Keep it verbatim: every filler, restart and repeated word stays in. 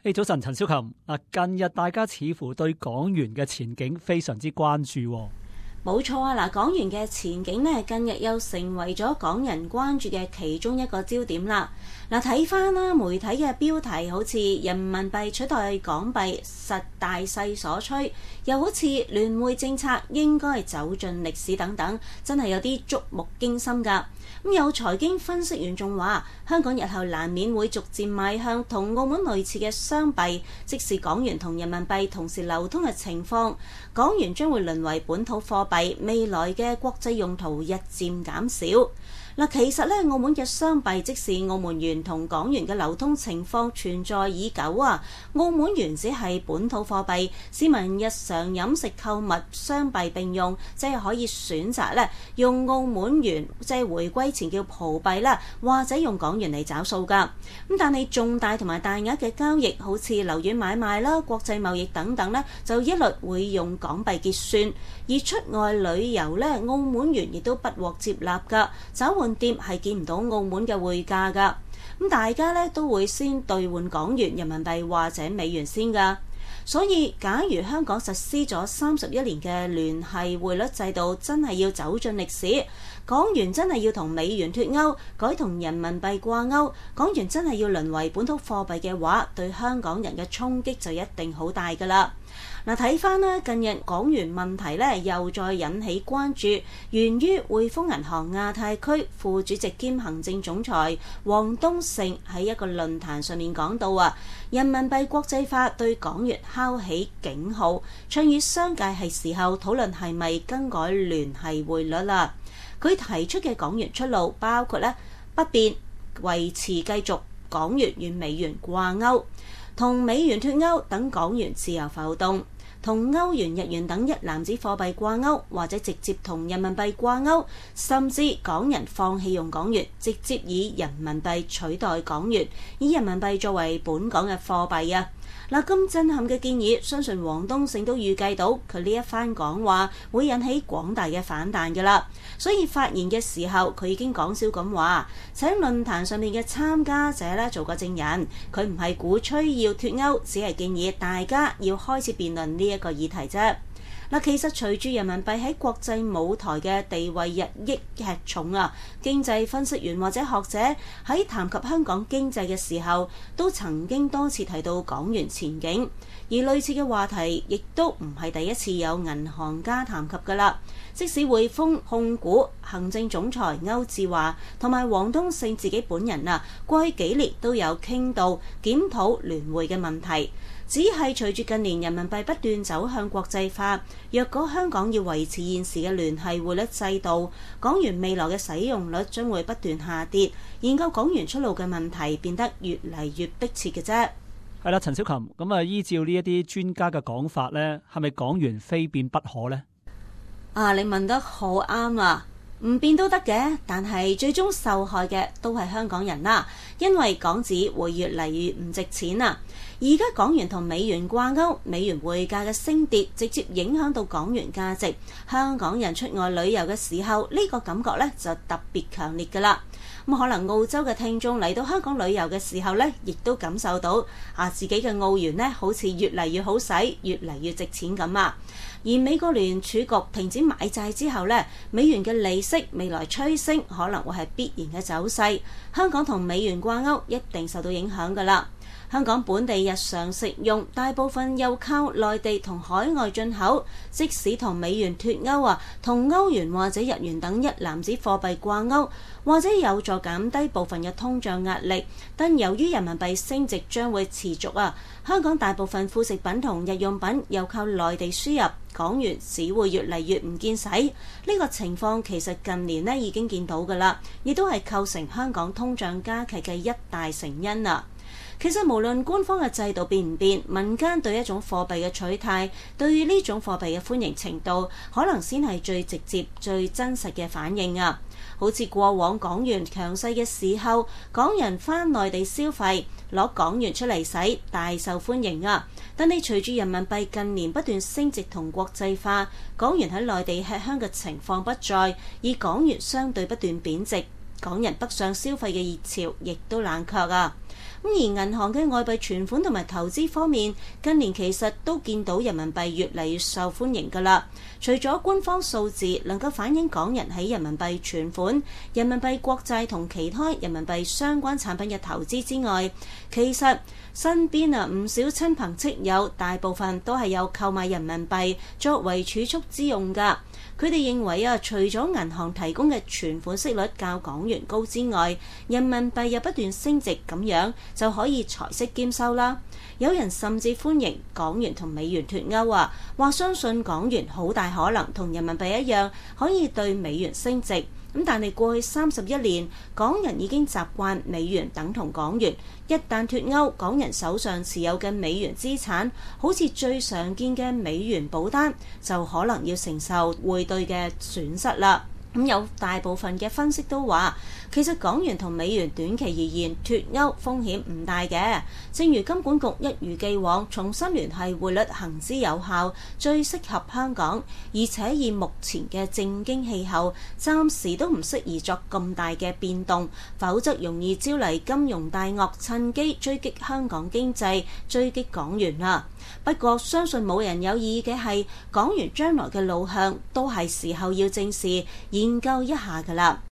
Hey, 早晨，陳小琴。近日大家似乎對港元嘅前景非常之關注喎。 冇錯啊！嗱，港元嘅前景呢，近日又成為咗港人關注嘅其中一個焦點啦。嗱，睇翻啦，媒體嘅標題好似人民幣取代港幣實大勢所趨，又好似聯匯政策應該走進歷史等等，真係有啲觸目驚心㗎。咁有財經分析員仲話，香港日後難免會逐漸邁向同澳門類似嘅雙幣，即是港元同人民幣同時流通嘅情況，港元將會淪為本土貨幣，未來嘅國際用途日漸減少。嗱，其實咧，澳門嘅雙幣即是澳門元同港元嘅流通情況存在已久啊。澳門元只係本土貨幣，市民日常飲食購物雙幣並用，即係可以選擇咧用澳門元，即係回歸前叫葡幣啦，或者用港元嚟找數㗎。咁但係重大同埋大額嘅交易，好似樓宇買賣啦、國際貿易等等咧，就一律會用港幣結算。而出外旅遊咧，澳門元亦都不獲接納㗎。找換店係見唔到澳門嘅匯價㗎，咁大家咧都會先兌換港元、人民幣或者美元先㗎。所以，假如香港實施咗三十一年嘅聯繫匯率制度，真係要走進歷史，港元真係要同美元脫鈎，改同人民幣掛鈎，港元真係要淪為本土貨幣嘅話，對香港人嘅衝擊就一定好大㗎啦。嗱，睇翻咧，近日港元問題咧又再引起關注，源於匯豐銀行亞太區副主席兼行政總裁王冬勝喺一個論壇上面講到啊，人民幣國際化對港元敲起警號，倡議商界係時候討論係咪更改聯繫匯率啦。佢提出嘅港元出路包括咧不變、維持繼續港元與美元掛鈎，同美元脫鈎等港元自由浮動，同歐元、日元等一籃子貨幣掛鈎，或者直接同人民幣掛鈎，甚至港人放棄用港元，直接以人民幣取代港元，以人民幣作為本港嘅貨幣啊！嗱，咁震撼嘅建議，相信王冬勝都預計到佢呢一番講話會引起廣大嘅反彈㗎啦。所以發言嘅時候，佢已經講笑咁話，請論壇上面嘅參加者咧做個證人，佢唔係鼓吹要脫鈎，只係建議大家要開始辯論呢一個議題啫。嗱，其實隨住人民幣喺國際舞台嘅地位日益吃重啊，經濟分析員或者學者喺談及香港經濟嘅時候，都曾經多次提到港元前景，而類似嘅話題亦都唔係第一次有銀行家談及㗎啦。即使匯豐控股行政總裁歐志華同埋王冬勝自己本人啊，過去幾年都有傾到檢討聯匯嘅問題。只係隨住近年人民幣不斷走向國際化，若果香港要維持現時嘅聯繫匯率制度，港元未來嘅使用率將會不斷下跌，研究港元出路嘅問題變得越嚟越迫切嘅啫。 係啦，陳小琴，咁啊，依照呢一啲專家嘅講法呢，係咪港元非變不可呢？ 啊，你問得好啱啊！唔變都得嘅，但係最終受害嘅都係香港人啦，因為港紙會越嚟越唔值錢啊！而家港元同美元掛鈎，美元匯價嘅升跌直接影響到港元價值。香港人出外旅遊嘅時候，呢個感覺咧就特別強烈㗎啦。咁可能澳洲嘅聽眾嚟到香港旅遊嘅時候咧，亦都感受到啊自己嘅澳元咧好似越嚟越好使，越嚟越值錢咁啊！而美國聯儲局停止買債之後咧，美元嘅利息未來趨升，可能會係必然嘅走勢。香港同美元掛鈎，一定受到影響㗎啦。香港本地日常食用大部分又靠內地同海外進口，即使同美元脫鈎啊，同歐元或者日元等一籃子貨幣掛鈎，或者有助減低部分嘅通脹壓力，但由於人民幣升值將會持續啊，香港大部分副食品同日用品又靠內地輸入，港元只會越嚟越唔見使。呢個情況其實近年呢已經見到㗎啦，亦都係構成香港通脹加劇嘅一大成因啊。其實無論官方嘅制度變唔變，民間對一種貨幣嘅取態，對於呢種貨幣嘅歡迎程度，可能先係最直接、最真實嘅反應啊！好似過往港元強勢嘅時候，港人返內地消費，攞港元出嚟使，大受歡迎啊！但係隨住人民幣近年不斷升值同國際化，港元喺內地吃香嘅情況不再，而港元相對不斷貶值，港人北上消費嘅熱潮亦都冷卻啊！ 咁而銀行嘅外幣存款同埋投資方面，近年其實都見到人民幣越嚟越受歡迎㗎啦。除咗官方數字能夠反映港人喺人民幣存款、人民幣國債同其他人民幣相關產品嘅投資之外，其實身邊啊唔少親朋戚友大部分都係有購買人民幣作為儲蓄之用㗎。佢哋認為啊，除咗銀行提供嘅存款息率較港元高之外，人民幣又不斷升值，咁樣就可以財色兼收啦。有人甚至歡迎港元同美元脫鈎啊，話相信港元好大可能同人民幣一樣可以對美元升值。咁但係過去三十一年，港人已經習慣美元等同港元，一旦脫鈎，港人手上持有嘅美元資產，好似最常見嘅美元保單，就可能要承受匯兌嘅損失啦。咁有大部分嘅分析都話，其實港元同美元短期而言脫鈎風險唔大嘅。正如金管局一如既往重新聯繫匯率行之有效，最適合香港，而且以目前嘅政經氣候，暫時都唔適宜作咁大嘅變動，否則容易招嚟金融大鱷趁機追擊香港經濟、追擊港元啦。不過相信冇人有異議嘅係，港元將來嘅路向都係時候要正視研究一下㗎啦。